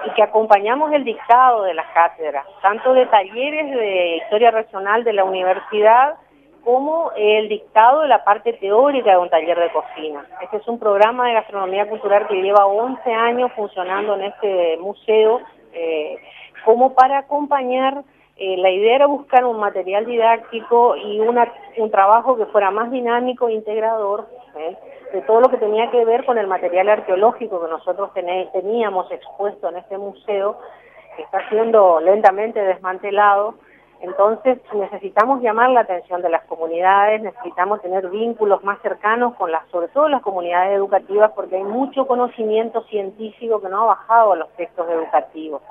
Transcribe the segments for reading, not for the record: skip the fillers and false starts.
y que acompañamos el dictado de las cátedras, tanto de talleres de historia regional de la universidad, como el dictado de la parte teórica de un taller de cocina. Este es un programa de gastronomía cultural que lleva 11 años funcionando en este museo, como para acompañar. La idea era buscar un material didáctico y un trabajo que fuera más dinámico e integrador, de todo lo que tenía que ver con el material arqueológico que nosotros teníamos expuesto en este museo, que está siendo lentamente desmantelado. Entonces necesitamos llamar la atención de las comunidades, necesitamos tener vínculos más cercanos con sobre todo las comunidades educativas, porque hay mucho conocimiento científico que no ha bajado a los textos educativos.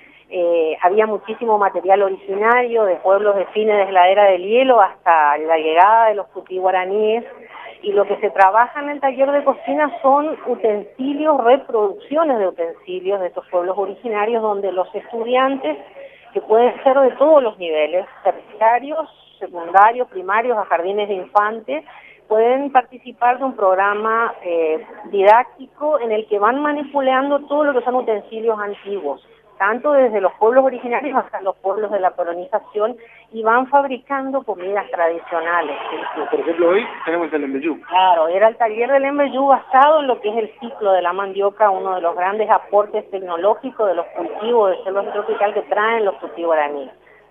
Había muchísimo material originario de pueblos de fines de la era del hielo hasta la llegada de los tutí guaraníes, y lo que se trabaja en el taller de cocina son utensilios, reproducciones de utensilios de estos pueblos originarios, donde los estudiantes, que pueden ser de todos los niveles, terciarios, secundarios, primarios, a jardines de infantes, pueden participar de un programa didáctico en el que van manipulando todo lo que son utensilios antiguos, tanto desde los pueblos originarios hasta los pueblos de la colonización, y van fabricando comidas tradicionales. ¿Sí? Por ejemplo, hoy tenemos el embellú. Claro, era el taller del embellú basado en lo que es el ciclo de la mandioca, uno de los grandes aportes tecnológicos de los cultivos de selva tropical que traen los tutí guaraníes.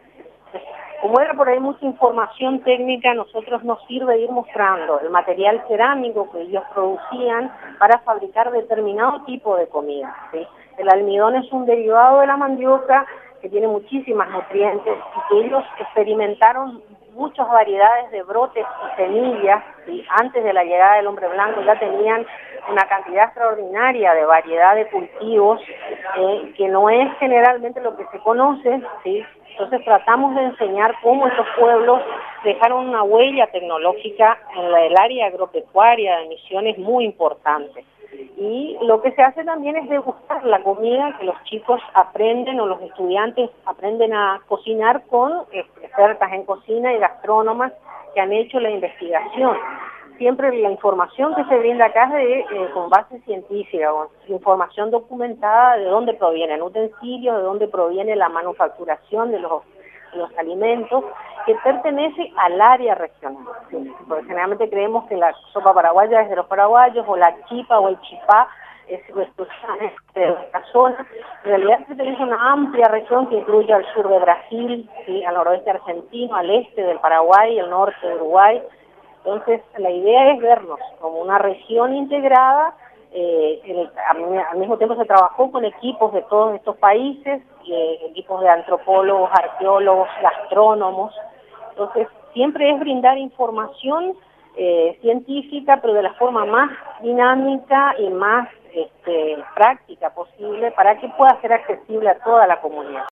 Como era por ahí mucha información técnica, a nosotros nos sirve ir mostrando el material cerámico que ellos producían para fabricar determinado tipo de comida, ¿sí? El almidón es un derivado de la mandioca que tiene muchísimas nutrientes y que ellos experimentaron muchas variedades de brotes y semillas, ¿sí? Antes de la llegada del hombre blanco ya tenían una cantidad extraordinaria de variedad de cultivos que no es generalmente lo que se conoce, ¿sí? Entonces tratamos de enseñar cómo estos pueblos dejaron una huella tecnológica en el área agropecuaria de Misiones muy importante. Y lo que se hace también es degustar la comida que los chicos aprenden, o los estudiantes aprenden a cocinar con expertas en cocina y gastrónomas que han hecho la investigación. Siempre la información que se brinda acá es con base científica, con información documentada de dónde provienen utensilios, de dónde proviene la manufacturación de los alimentos, que pertenece al área regional. ¿Sí? Porque generalmente creemos que la sopa paraguaya es de los paraguayos, o la chipa o el chipá es de nuestra zona. En realidad se tiene una amplia región que incluye al sur de Brasil, ¿sí? Al noroeste argentino, al este del Paraguay, al norte de Uruguay. Entonces, la idea es vernos como una región integrada. Al mismo tiempo se trabajó con equipos de todos estos países, equipos de antropólogos, arqueólogos, gastrónomos. Entonces, siempre es brindar información científica, pero de la forma más dinámica y más práctica posible, para que pueda ser accesible a toda la comunidad.